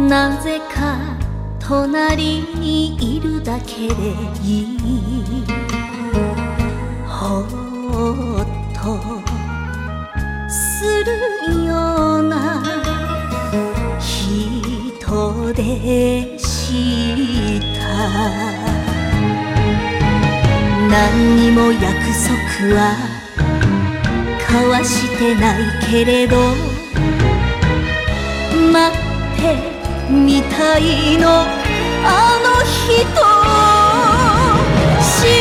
なぜか隣にいるだけでいい、ほっとするような人でした。何にも約束は交わしてないけれど、待ってみたいのあの人、白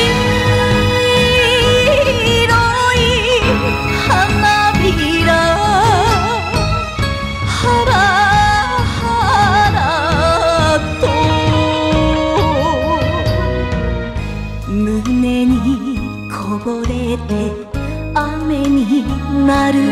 い花びらハラハラと胸にこぼれて雨になる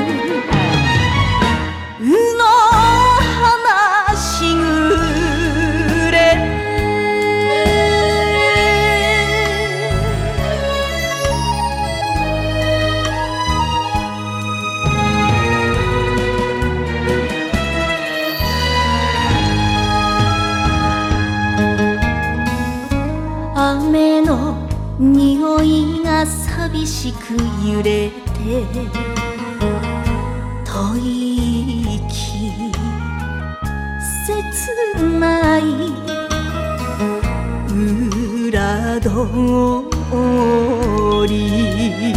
雨の匂いが寂しく揺れて吐息切ない裏通り、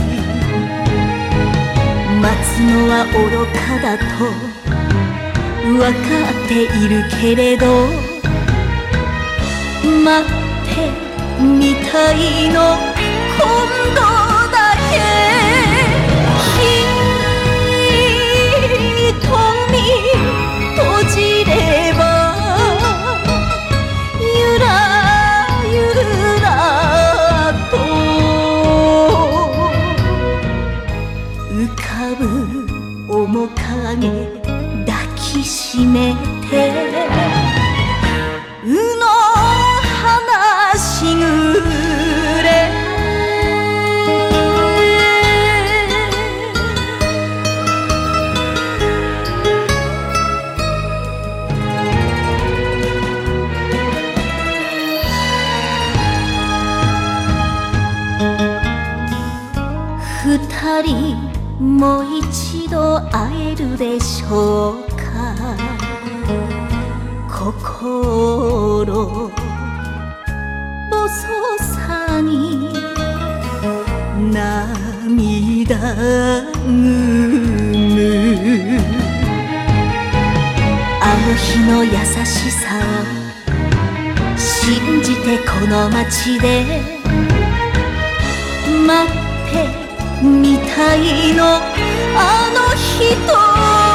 待つのは愚かだと分かっているけれど、待ってみたいの今度だけ、瞳閉じればゆらゆらと浮かぶ面影抱きしめてしぐれ、二人もう一度会えるでしょうか。心細さに涙ぐむ、あの日の優しさを信じてこの街で待ってみたいのあの人、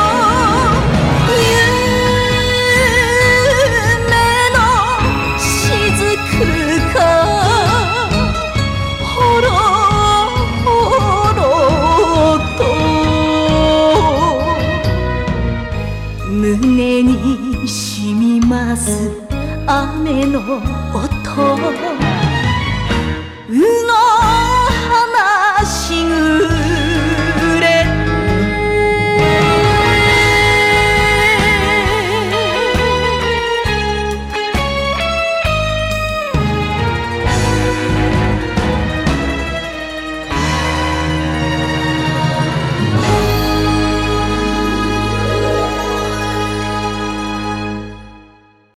胸に染みます雨の音、